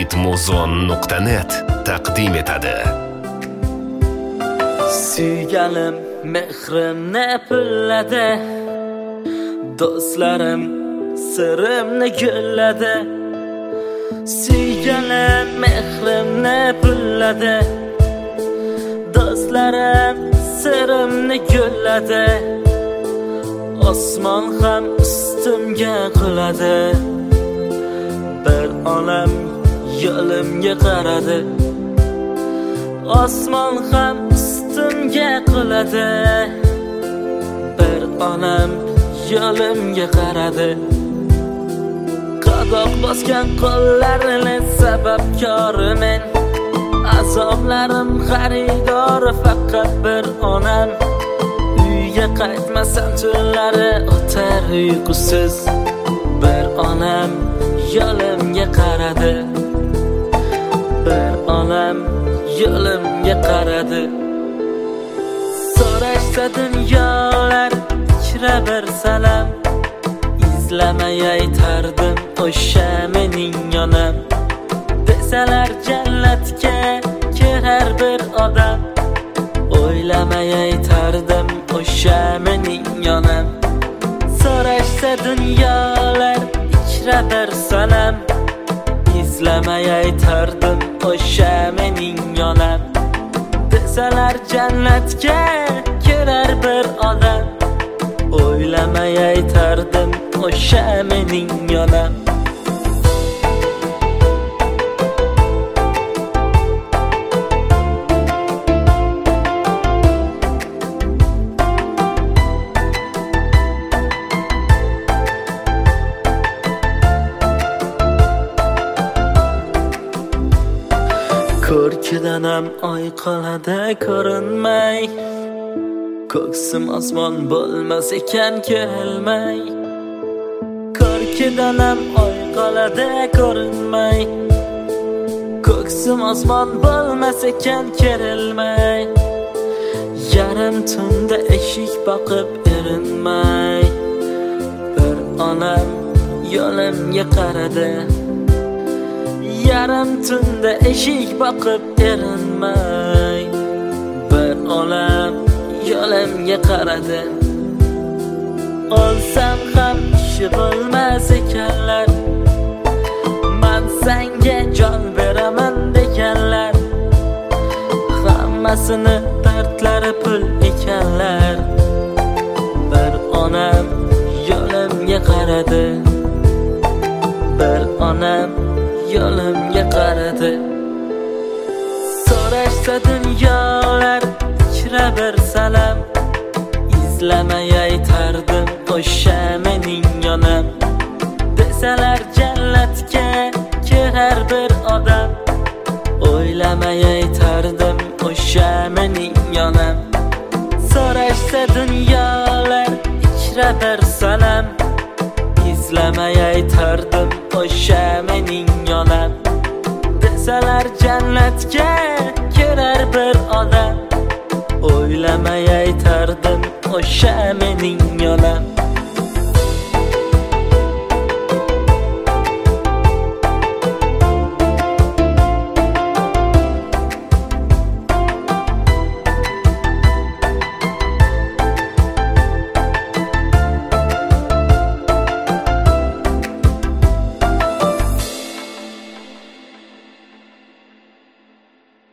ritmozon.net taqdim etadi. Suyganim mehrimni pulladi, do'stlarim sirimni gulladi. Suyganim mehrimni pulladi, do'stlarim sirimni gulladi. Osmon ham ustimga quladi, bir onam yo'limga qaradi. Osmon ham ustimga quladi, bir onam yo'limga qaradi. Qadoq bosgan qo'llarini sababkori men, azoblarim xaridori faqat bir onam. Uyga qaytmasam tunlari o'tar uyqusiz, bir onam yo'limga qaradi, bir onam yo'limga qaradi. So'rashsa dunyolar ichra bir salam, izlamay aytardim o'sha mening onam. Desalar jannatga kirar bir odam, o'ylamay aytardim o'sha mening onam. So'rashsa dunyolar ichra bir salam, izlamay aytardim o'sha mening onam. Desalar jannatga kirar bir odam, o'ylamay aytardim o'sha mening onam. Ko'rkidan ham oy qoladi ko'rinmay, ko'ksim osmon bo'lmas ekan kelmay. Ko'rkidan ham oy qoladi ko'rinmay, ko'ksim osmon bo'lmas ekan kerilmay. Yarim tunda eshik boqib erinmay, bir onam yo'limga qaradi. Yarim tunda eshik boqib erinmay, bir onam yo'limga qaradi. Olsam ham ishi bo'lmas ekanlar, men senga jon beraman deganlar. Hammasini dardlari pul ekanlar, bir onam yo'limga qaradi, bir onam yo'limga qaradi. So'rashsa dunyolar ichra bir salam, izlamay aytardim o'sha mening onam. Desalar jannatga kirar bir odam, o'ylamay aytardim o'sha mening onam. So'rashsa dunyolar ichra bir salam, izlamay aytardim o'sha mening onam. Desalar jannatga kirar bir odam, o'ylamay aytardim o'sha mening onam.